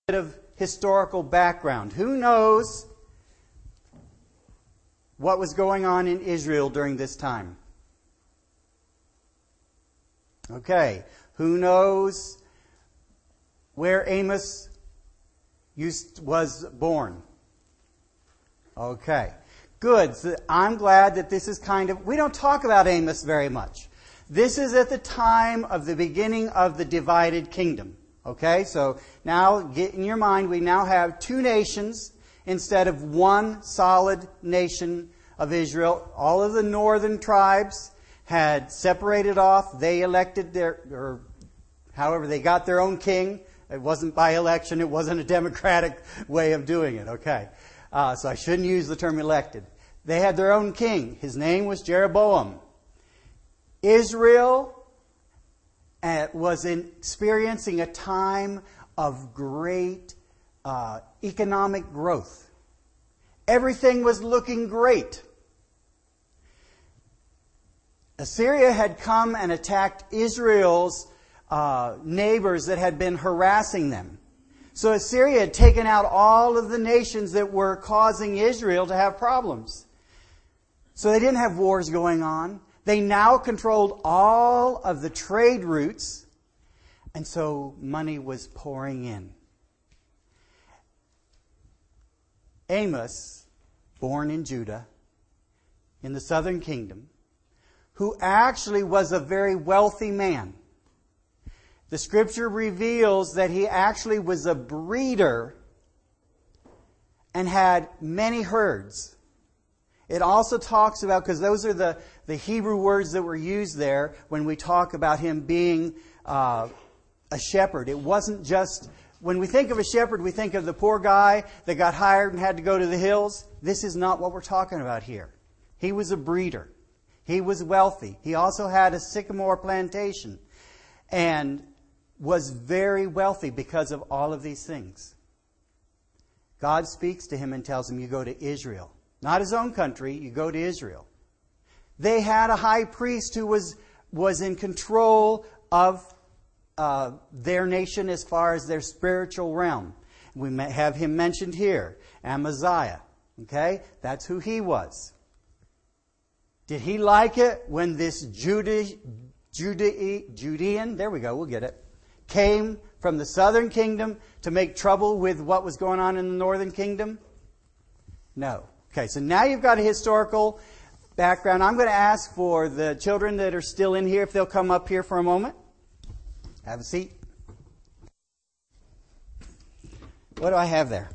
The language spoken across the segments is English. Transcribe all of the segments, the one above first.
bit of historical background. Who knows what was going on in Israel during this time? Okay. Who knows where Amos was born? Okay. Good. So I'm glad that this is we don't talk about Amos very much. This is at the time of the beginning of the divided kingdom. Okay, so now get in your mind, we now have two nations instead of one solid nation of Israel. All of the northern tribes had separated off. They elected however, they got their own king. It wasn't by election. It wasn't a democratic way of doing it. Okay, so I shouldn't use the term elected. They had their own king. His name was Jeroboam. Israel was experiencing a time of great economic growth. Everything was looking great. Assyria had come and attacked Israel's neighbors that had been harassing them. So Assyria had taken out all of the nations that were causing Israel to have problems. So they didn't have wars going on. They now controlled all of the trade routes, and so money was pouring in. Amos, born in Judah, in the southern kingdom, who actually was a very wealthy man. The scripture reveals that he actually was a breeder and had many herds. It also talks about, because those are the Hebrew words that were used there when we talk about him being a shepherd. It wasn't just, when we think of a shepherd, we think of the poor guy that got hired and had to go to the hills. This is not what we're talking about here. He was a breeder. He was wealthy. He also had a sycamore plantation and was very wealthy because of all of these things. God speaks to him and tells him, you go to Israel. Not his own country, you go to Israel. They had a high priest who was in control of their nation as far as their spiritual realm. We have him mentioned here, Amaziah. Okay? That's who he was. Did he like it when this Judean, there we go, we'll get it, came from the southern kingdom to make trouble with what was going on in the northern kingdom? No. Okay, so now you've got a historical background. I'm going to ask for the children that are still in here if they'll come up here for a moment. Have a seat. What do I have there?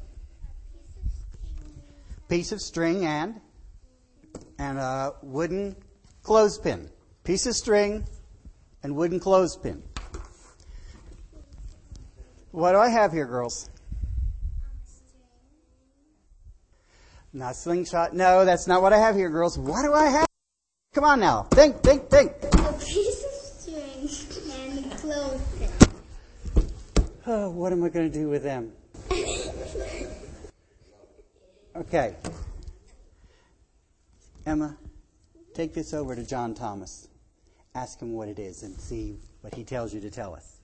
Piece of string and a wooden clothespin. Piece of string and wooden clothespin. What do I have here, girls? Not slingshot. No, that's not what I have here, girls. What do I have? Come on now. Think. A piece of string and a clothespin. Oh, what am I going to do with them? Okay. Emma, take this over to John Thomas. Ask him what it is and see what he tells you to tell us.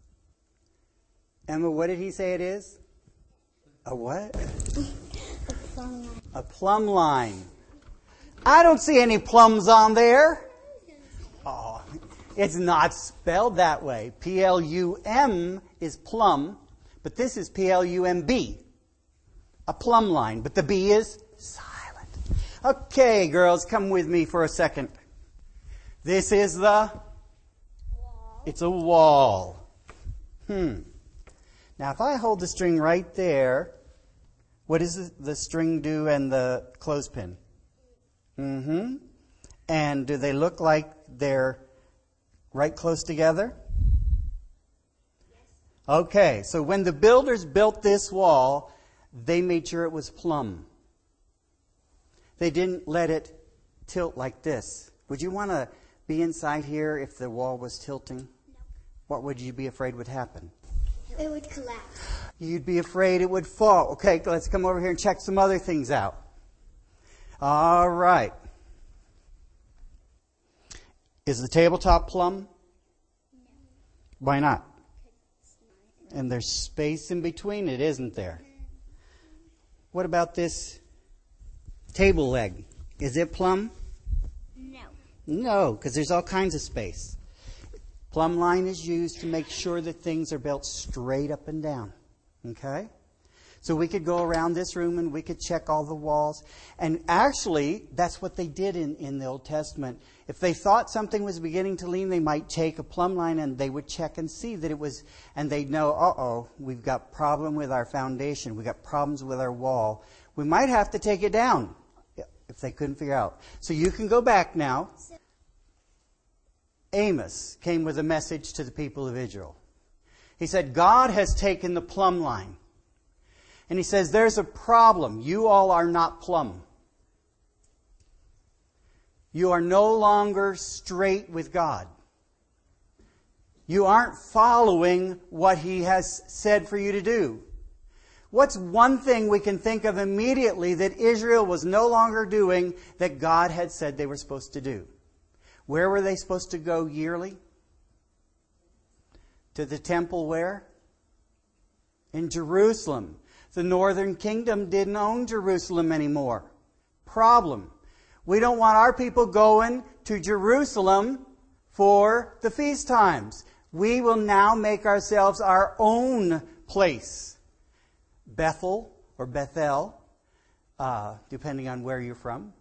Emma, what did he say it is? A what? A plumb line. A plumb line. I don't see any plums on there. Oh, it's not spelled that way. P-L-U-M is plum, but this is P-L-U-M-B. A plumb line, but the B is silent. Okay, girls, come with me for a second. This is the Wall. It's a wall. Now, if I hold the string right there, what does the string do and the clothespin? And do they look like they're right close together? Yes. Okay, so when the builders built this wall, they made sure it was plumb. They didn't let it tilt like this. Would you want to be inside here if the wall was tilting? No. What would you be afraid would happen? It would collapse. You'd be afraid it would fall. Okay, let's come over here and check some other things out. All right. Is the tabletop plumb? No. Why not? And there's space in between it, isn't there? What about this table leg? Is it plumb? No. No, because there's all kinds of space. Plumb line is used to make sure that things are built straight up and down. Okay? So we could go around this room and we could check all the walls. And actually, that's what they did in the Old Testament. If they thought something was beginning to lean, they might take a plumb line and they would check and see that it was, and they'd know, we've got problem with our foundation. We've got problems with our wall. We might have to take it down if they couldn't figure out. So you can go back now. Amos came with a message to the people of Israel. He said, God has taken the plumb line. And he says, there's a problem. You all are not plumb. You are no longer straight with God. You aren't following what He has said for you to do. What's one thing we can think of immediately that Israel was no longer doing that God had said they were supposed to do? Where were they supposed to go yearly? To the temple where? In Jerusalem. The northern kingdom didn't own Jerusalem anymore. Problem. We don't want our people going to Jerusalem for the feast times. We will now make ourselves our own place. Bethel or Bethel, depending on where you're from,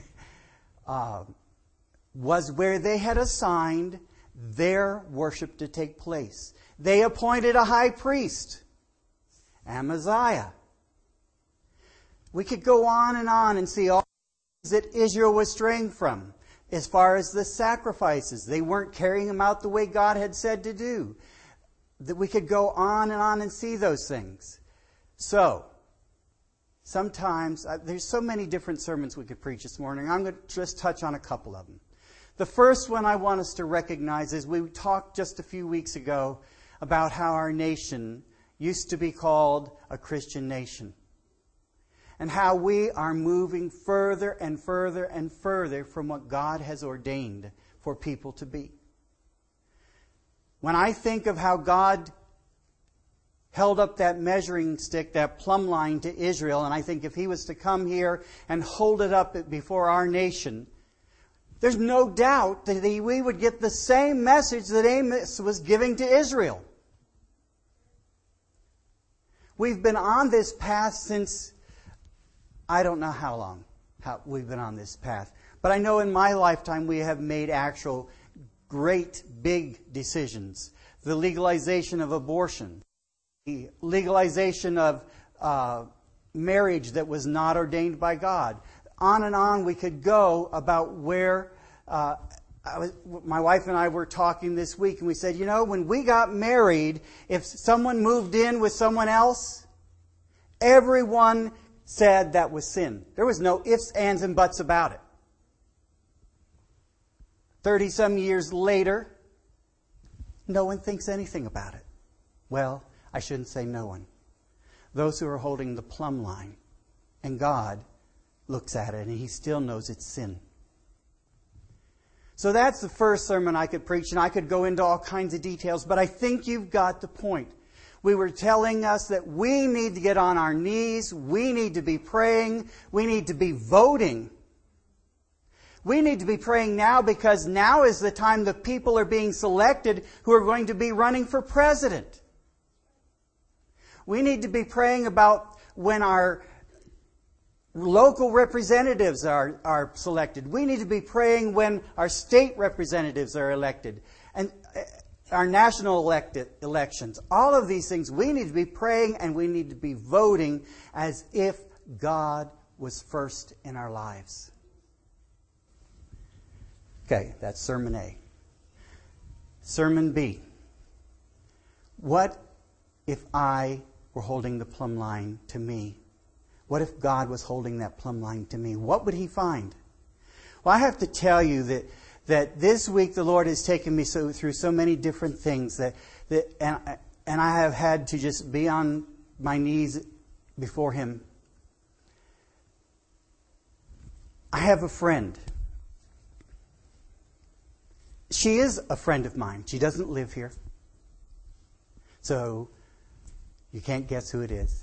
was where they had assigned their worship to take place. They appointed a high priest, Amaziah. We could go on and see all that Israel was straying from. As far as the sacrifices, they weren't carrying them out the way God had said to do. That we could go on and see those things. So, sometimes, there's so many different sermons we could preach this morning. I'm going to just touch on a couple of them. The first one I want us to recognize is we talked just a few weeks ago about how our nation used to be called a Christian nation. And how we are moving further and further and further from what God has ordained for people to be. When I think of how God held up that measuring stick, that plumb line to Israel, and I think if He was to come here and hold it up before our nation, there's no doubt that we would get the same message that Amos was giving to Israel. We've been on this path since, I don't know how long we've been on this path. But I know in my lifetime we have made actual great big decisions. The legalization of abortion. The legalization of marriage that was not ordained by God. On and on we could go about where... my wife and I were talking this week and we said, when we got married, if someone moved in with someone else, everyone said that was sin. There was no ifs, ands, and buts about it. 30-some years later, no one thinks anything about it. Well, I shouldn't say no one. Those who are holding the plumb line. And God looks at it and He still knows it's sin. So that's the first sermon I could preach, and I could go into all kinds of details, but I think you've got the point. We were telling us that we need to get on our knees, we need to be praying, we need to be voting. We need to be praying now because now is the time the people are being selected who are going to be running for president. We need to be praying about when our local representatives are selected. We need to be praying when our state representatives are elected. And our national elections. All of these things, we need to be praying and we need to be voting as if God was first in our lives. Okay, that's Sermon A. Sermon B. What if I were holding the plumb line to me? What if God was holding that plumb line to me? What would He find? Well, I have to tell you that this week the Lord has taken me through so many different things and I have had to just be on my knees before Him. I have a friend. She is a friend of mine. She doesn't live here. So You can't guess who it is.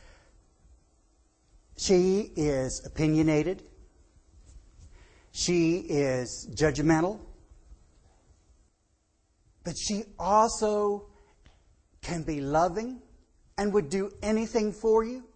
She is opinionated. She is judgmental. But she also can be loving and would do anything for you.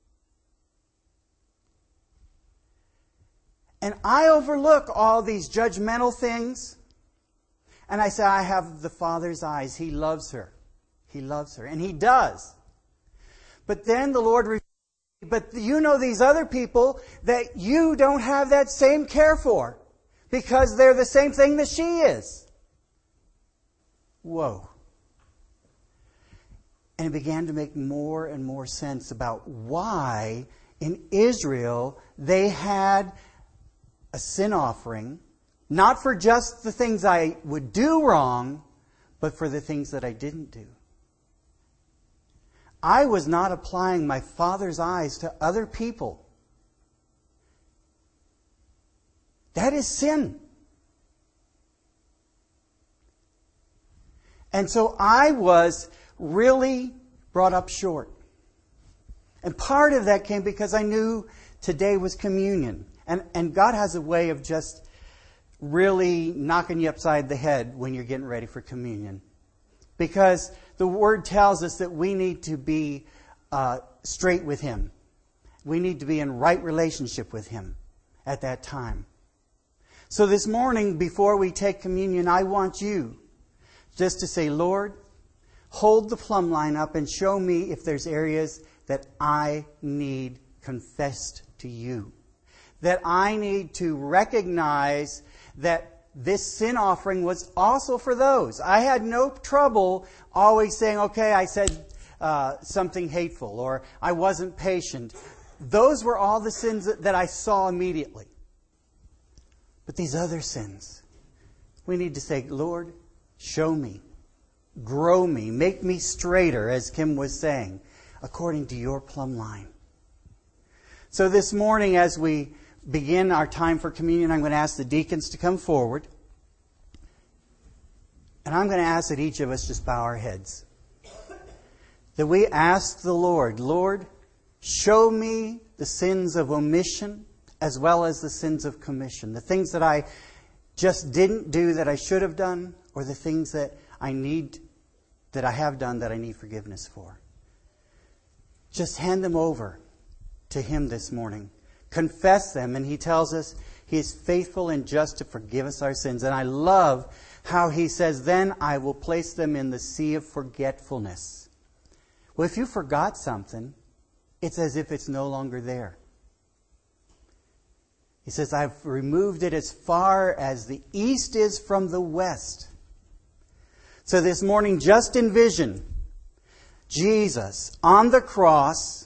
And I overlook all these judgmental things. And I say, I have the Father's eyes. He loves her. He loves her. And He does. But then the Lord, but you know these other people that you don't have that same care for. Because they're the same thing that she is. Whoa. And it began to make more and more sense about why in Israel they had a sin offering, not for just the things I would do wrong, but for the things that I didn't do. I was not applying my Father's eyes to other people. That is sin. And so I was really brought up short. And part of that came because I knew today was communion. And God has a way of just really knocking you upside the head when you're getting ready for communion. Because the Word tells us that we need to be straight with Him. We need to be in right relationship with Him at that time. So this morning, before we take communion, I want you just to say, Lord, hold the plumb line up and show me if there's areas that I need confessed to you. That I need to recognize that this sin offering was also for those. I had no trouble always saying, okay, I said something hateful or I wasn't patient. Those were all the sins that I saw immediately. But these other sins, we need to say, Lord, show me, grow me, make me straighter, as Kim was saying, according to your plumb line. So this morning, as we begin our time for communion, I'm going to ask the deacons to come forward. And I'm going to ask that each of us just bow our heads. That we ask the Lord, Lord, show me the sins of omission as well as the sins of commission. The things that I just didn't do that I should have done, or the things that I have done that I need forgiveness for. Just hand them over to Him this morning. Confess them, and He tells us He is faithful and just to forgive us our sins. And I love how He says, then I will place them in the sea of forgetfulness. Well, if you forgot something, it's as if it's no longer there. He says, I've removed it as far as the east is from the west. So this morning, just envision Jesus on the cross,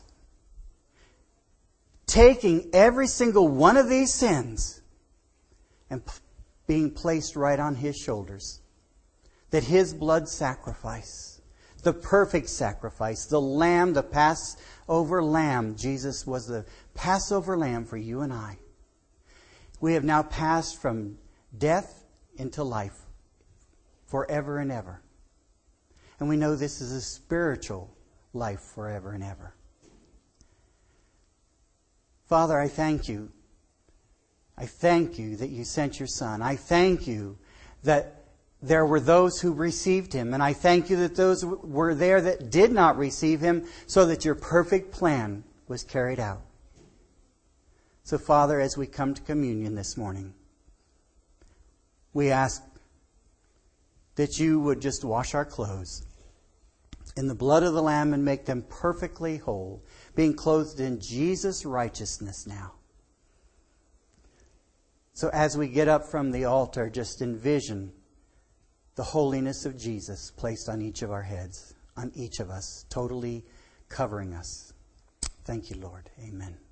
taking every single one of these sins and being placed right on His shoulders. That His blood sacrifice, the perfect sacrifice, the lamb, the Passover lamb, Jesus was the Passover lamb for you and I. We have now passed from death into life forever and ever. And we know this is a spiritual life forever and ever. Father, I thank you. I thank you that you sent your Son. I thank you that there were those who received Him. And I thank you that those were there that did not receive Him, so that your perfect plan was carried out. So, Father, as we come to communion this morning, we ask that you would just wash our clothes in the blood of the Lamb and make them perfectly whole, being clothed in Jesus' righteousness now. So as we get up from the altar, just envision the holiness of Jesus placed on each of our heads, on each of us, totally covering us. Thank you, Lord. Amen.